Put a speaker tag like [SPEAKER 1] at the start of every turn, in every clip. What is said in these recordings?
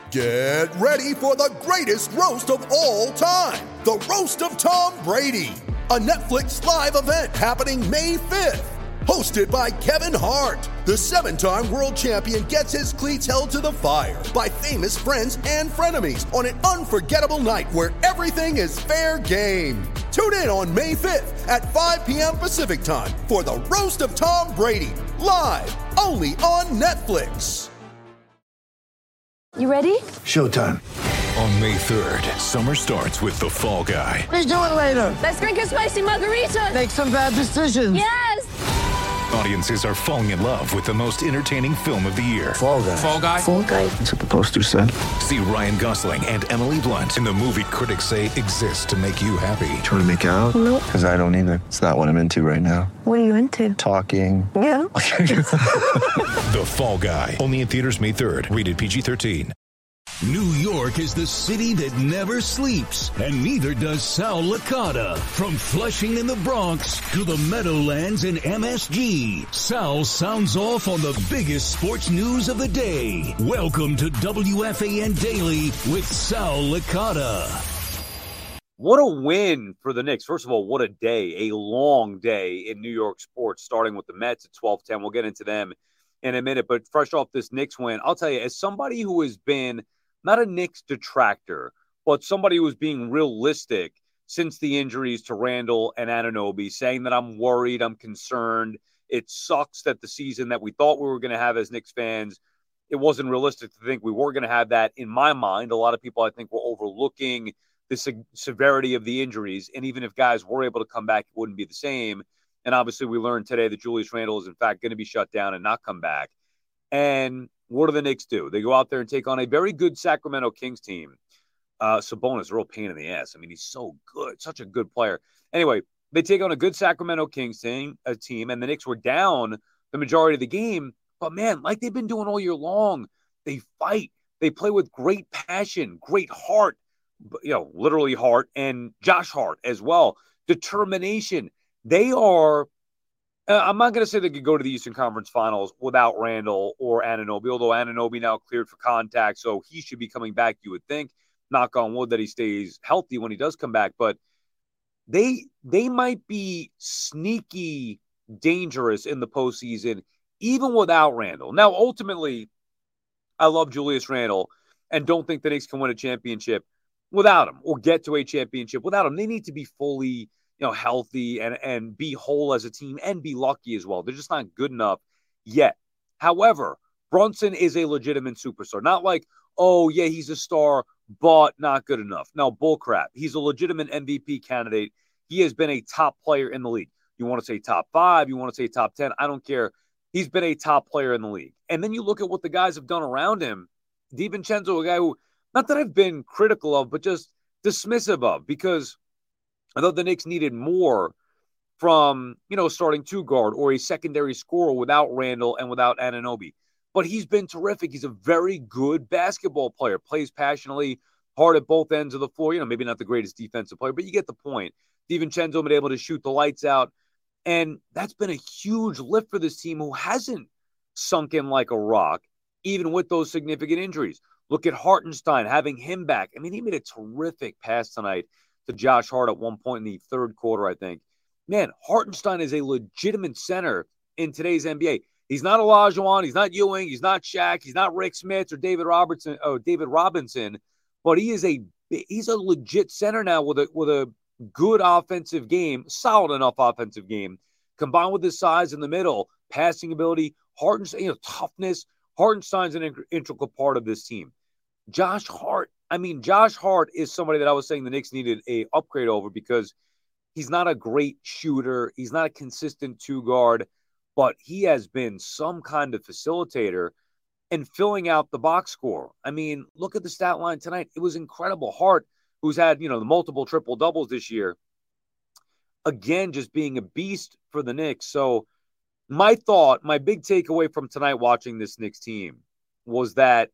[SPEAKER 1] Get ready for the greatest roast of all time, the Roast of Tom Brady, a Netflix live event happening May 5th. Hosted by Kevin Hart, the 7-time world champion gets his cleats held to the fire by famous friends and frenemies on an unforgettable night where everything is fair game. Tune in on May 5th at 5 p.m. Pacific time for the Roast of Tom Brady, live only on Netflix.
[SPEAKER 2] You ready?
[SPEAKER 3] Showtime.
[SPEAKER 4] On May 3rd, summer starts with The Fall Guy.
[SPEAKER 3] Let's do it later.
[SPEAKER 2] Let's drink a spicy margarita.
[SPEAKER 3] Make some bad decisions.
[SPEAKER 2] Yes!
[SPEAKER 4] Audiences are falling in love with the most entertaining film of the year.
[SPEAKER 3] Fall Guy.
[SPEAKER 4] Fall Guy?
[SPEAKER 2] Fall guy.
[SPEAKER 3] That's what the poster said.
[SPEAKER 4] See Ryan Gosling and Emily Blunt in the movie critics say exists to make you happy.
[SPEAKER 3] Trying to make it out?
[SPEAKER 2] Nope.
[SPEAKER 3] Because I don't either. It's not what I'm into right now.
[SPEAKER 2] What are you into?
[SPEAKER 3] Talking.
[SPEAKER 2] Yeah.
[SPEAKER 4] The Fall Guy. Only in theaters May 3rd. Rated PG-13.
[SPEAKER 5] New York is the city that never sleeps, and neither does Sal Licata. From Flushing in the Bronx to the Meadowlands and MSG, Sal sounds off on the biggest sports news of the day. Welcome to WFAN Daily with Sal Licata.
[SPEAKER 6] What a win for the Knicks. First of all, what a day, a long day in New York sports, starting with the Mets at 12-10. We'll get into them in a minute, but fresh off this Knicks win, I'll tell you, as somebody who has been not a Knicks detractor, but somebody who was being realistic since the injuries to Randall and Anunoby, saying that I'm worried, I'm concerned. It sucks that the season that we thought we were going to have as Knicks fans, it wasn't realistic to think we were going to have that. In my mind, a lot of people, I think, were overlooking the severity of the injuries. And even if guys were able to come back, it wouldn't be the same. And obviously we learned today that Julius Randle is, in fact, going to be shut down and not come back. And what do the Knicks do? They go out there and take on a very good Sacramento Kings team. Sabonis, a real pain in the ass. I mean, he's so good, such a good player. Anyway, they take on a good Sacramento Kings team, and the Knicks were down the majority of the game. But, man, like they've been doing all year long, they fight. They play with great passion, great heart, literally heart, and Josh Hart as well. Determination. They are I'm not going to say they could go to the Eastern Conference Finals without Randall or Anunoby, although Anunoby now cleared for contact, so he should be coming back, you would think. Knock on wood that he stays healthy when he does come back. But they might be sneaky dangerous in the postseason, even without Randall. Now, ultimately, I love Julius Randle and don't think the Knicks can win a championship without him or get to a championship without him. They need to be fully healthy and be whole as a team and be lucky as well. They're just not good enough yet. However, Brunson is a legitimate superstar. Not like, oh, yeah, he's a star, but not good enough. No, bullcrap. He's a legitimate MVP candidate. He has been a top player in the league. You want to say top 5, you want to say top 10, I don't care. He's been a top player in the league. And then you look at what the guys have done around him. DiVincenzo, a guy who, not that I've been critical of, but just dismissive of, because I thought the Knicks needed more from, starting two guard or a secondary scorer without Randall and without Anunoby. But he's been terrific. He's a very good basketball player, plays passionately, hard at both ends of the floor. Maybe not the greatest defensive player, but you get the point. DiVincenzo been able to shoot the lights out. And that's been a huge lift for this team who hasn't sunk in like a rock, even with those significant injuries. Look at Hartenstein, having him back. I mean, he made a terrific pass tonight to Josh Hart at one point in the third quarter, I think. Man, Hartenstein is a legitimate center in today's NBA. He's not Olajuwon, he's not Ewing, he's not Shaq, he's not Rick Smith or David Robinson, but he's a legit center now with a good offensive game, solid enough offensive game, combined with his size in the middle, passing ability, Hartenstein, toughness. Hartenstein's an integral part of this team. Josh Hart is somebody that I was saying the Knicks needed a upgrade over because he's not a great shooter. He's not a consistent two-guard, but he has been some kind of facilitator and filling out the box score. I mean, look at the stat line tonight. It was incredible. Hart, who's had, the multiple triple-doubles this year, again, just being a beast for the Knicks. So my big takeaway from tonight watching this Knicks team was that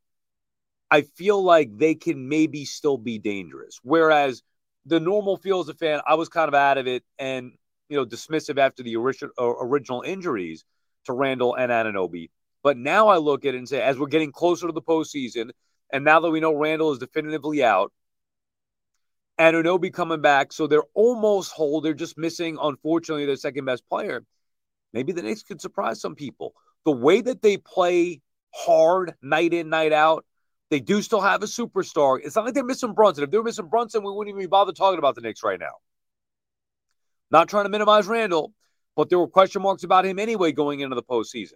[SPEAKER 6] I feel like they can maybe still be dangerous. Whereas the normal feel as a fan, I was kind of out of it and, dismissive after the original injuries to Randall and Anunoby. But now I look at it and say, as we're getting closer to the postseason, And now that we know Randall is definitively out, Anunoby coming back, so they're almost whole. They're just missing, unfortunately, their second best player. Maybe the Knicks could surprise some people. The way that they play hard night in, night out, they do still have a superstar. It's not like they're missing Brunson. If they were missing Brunson, we wouldn't even be bothered talking about the Knicks right now. Not trying to minimize Randall, but there were question marks about him anyway going into the postseason.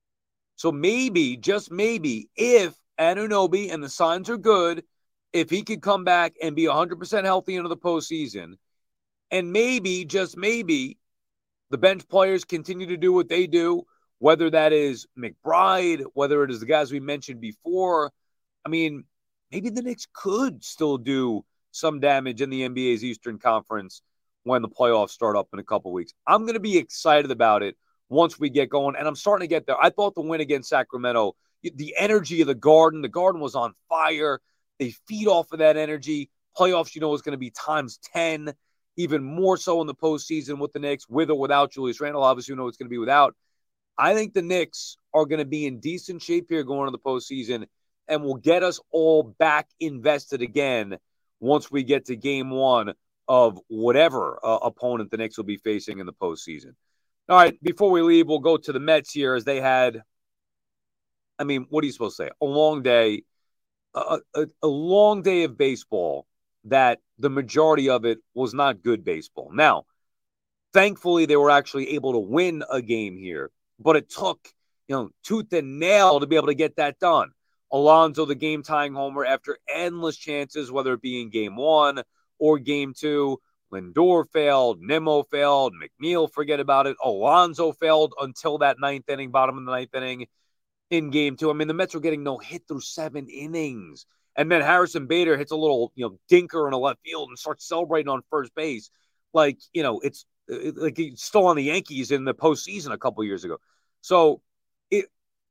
[SPEAKER 6] So maybe, just maybe, if Anunoby and the signs are good, if he could come back and be 100% healthy into the postseason, and maybe, just maybe, the bench players continue to do what they do, whether that is McBride, whether it is the guys we mentioned before. I mean, maybe the Knicks could still do some damage in the NBA's Eastern Conference when the playoffs start up in a couple weeks. I'm going to be excited about it once we get going, and I'm starting to get there. I thought the win against Sacramento, the energy of the Garden was on fire. They feed off of that energy. Playoffs, is going to be times 10, even more so in the postseason with the Knicks, with or without Julius Randle. Obviously, it's going to be without. I think the Knicks are going to be in decent shape here going into the postseason and will get us all back invested again once we get to game one of whatever opponent the Knicks will be facing in the postseason. All right, before we leave, we'll go to the Mets here as they had, what are you supposed to say? A long day. A long day of baseball that the majority of it was not good baseball. Now, thankfully, they were actually able to win a game here, but it took, tooth and nail to be able to get that done. Alonso, the game-tying homer after endless chances, whether it be in game one or game two. Lindor failed, Nimmo failed, McNeil, forget about it. Alonso failed until that bottom of the ninth inning. In game two, the Mets were getting no hit through 7 innings. And then Harrison Bader hits a little, dinker in a left field and starts celebrating on first base. It's like he's still on the Yankees in the postseason a couple years ago. So it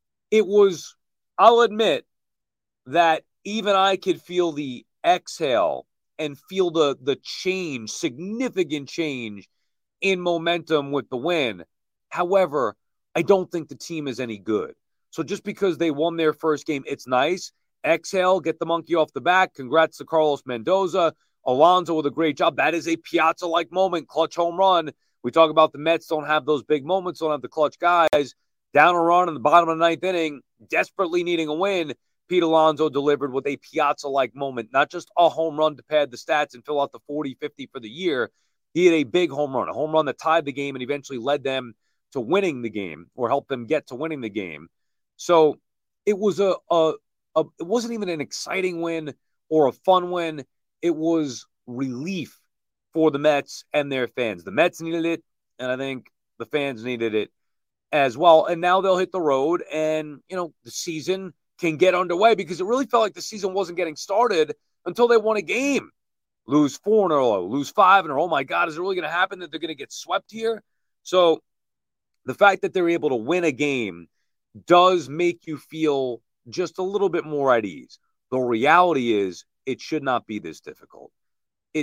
[SPEAKER 6] was, I'll admit that even I could feel the exhale and feel the change, significant change in momentum with the win. However, I don't think the team is any good. So just because they won their first game, it's nice. Exhale, get the monkey off the back. Congrats to Carlos Mendoza. Alonso with a great job. That is a Piazza-like moment, clutch home run. We talk about the Mets don't have those big moments, don't have the clutch guys. Down a run in the bottom of the ninth inning, desperately needing a win. Pete Alonso delivered with a Piazza-like moment, not just a home run to pad the stats and fill out the 40-50 for the year. He had a big home run that tied the game and eventually led them to winning the game or helped them get to winning the game. So it was it wasn't even an exciting win or a fun win. It was relief for the Mets and their fans. The Mets needed it, and I think the fans needed it as well. And now they'll hit the road, and the season can get underway because it really felt like the season wasn't getting started until they won a game. Lose 4 in a row, lose 5 in a row. Oh my God, is it really going to happen that they're going to get swept here? So the fact that they're able to win a game does make you feel just a little bit more at ease. The reality is it should not be this difficult. It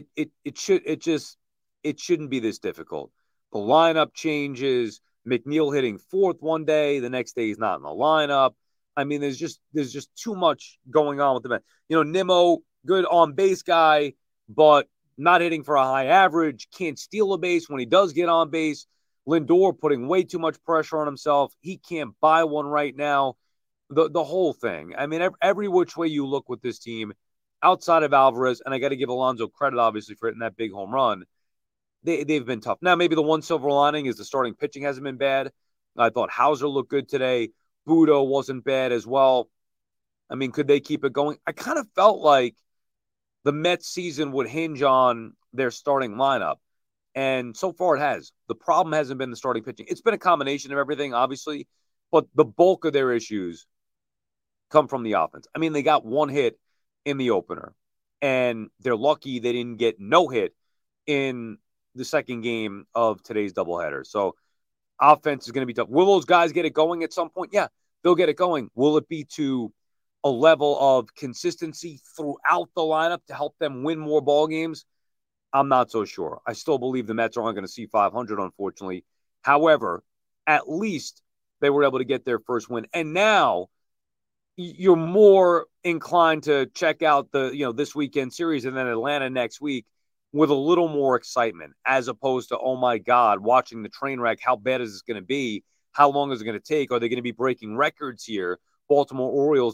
[SPEAKER 6] shouldn't be this difficult. The lineup changes, McNeil hitting 4th one day, the next day he's not in the lineup. There's just too much going on with the Mets. Nimmo, good on base guy, but not hitting for a high average, can't steal a base when he does get on base. Lindor putting way too much pressure on himself. He can't buy one right now. The whole thing. Every which way you look with this team, outside of Alvarez, and I got to give Alonso credit, obviously, for hitting that big home run, they've been tough. Now, maybe the one silver lining is the starting pitching hasn't been bad. I thought Hauser looked good today. Budo wasn't bad as well. Could they keep it going? I kind of felt like the Mets season would hinge on their starting lineup. And so far it has. The problem hasn't been the starting pitching. It's been a combination of everything, obviously, but the bulk of their issues come from the offense. They got 1 hit in the opener, and they're lucky they didn't get no hit in the second game of today's doubleheader. So offense is going to be tough. Will those guys get it going at some point? Yeah, they'll get it going. Will it be to a level of consistency throughout the lineup to help them win more ball games? I'm not so sure. I still believe the Mets aren't going to see 500, unfortunately. However, at least they were able to get their first win. And now you're more inclined to check out this weekend series and then Atlanta next week with a little more excitement, as opposed to, oh my God, watching the train wreck. How bad is this going to be? How long is it going to take? Are they going to be breaking records here? Baltimore Orioles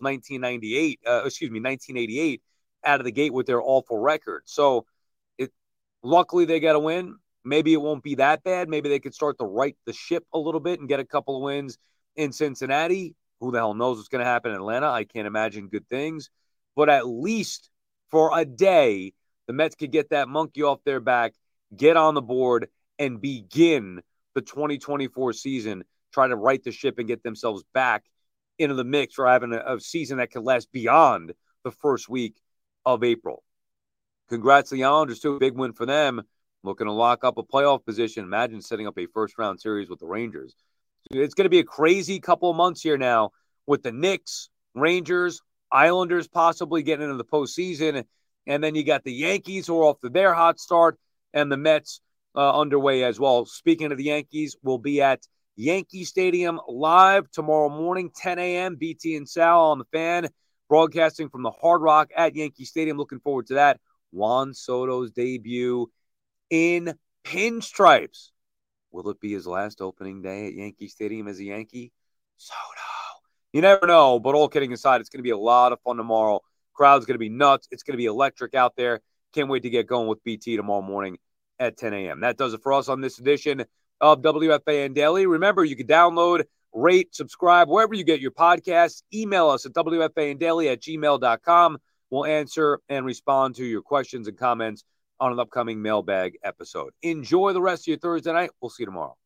[SPEAKER 6] 1988 out of the gate with their awful record. So luckily they got a win. Maybe it won't be that bad. Maybe they could start to right the ship a little bit and get a couple of wins in Cincinnati. Who the hell knows what's going to happen in Atlanta? I can't imagine good things. But at least for a day, the Mets could get that monkey off their back, get on the board, and begin the 2024 season, try to right the ship and get themselves back into the mix for having a season that could last beyond the first week of April. Congrats to the Islanders, too. Big win for them. Looking to lock up a playoff position. Imagine setting up a first-round series with the Rangers. It's going to be a crazy couple of months here now with the Knicks, Rangers, Islanders possibly getting into the postseason. And then you got the Yankees who are off to their hot start and the Mets underway as well. Speaking of the Yankees, we'll be at Yankee Stadium live tomorrow morning, 10 a.m. BT and Sal on the Fan, broadcasting from the Hard Rock at Yankee Stadium. Looking forward to that. Juan Soto's debut in pinstripes. Will it be his last opening day at Yankee Stadium as a Yankee? Soto. You never know, but all kidding aside, it's going to be a lot of fun tomorrow. Crowd's going to be nuts. It's going to be electric out there. Can't wait to get going with BT tomorrow morning at 10 a.m. That does it for us on this edition of WFAN Daily. Remember, you can download, rate, subscribe, wherever you get your podcasts. Email us at WFANdaily@gmail.com. We'll answer and respond to your questions and comments on an upcoming mailbag episode. Enjoy the rest of your Thursday night. We'll see you tomorrow.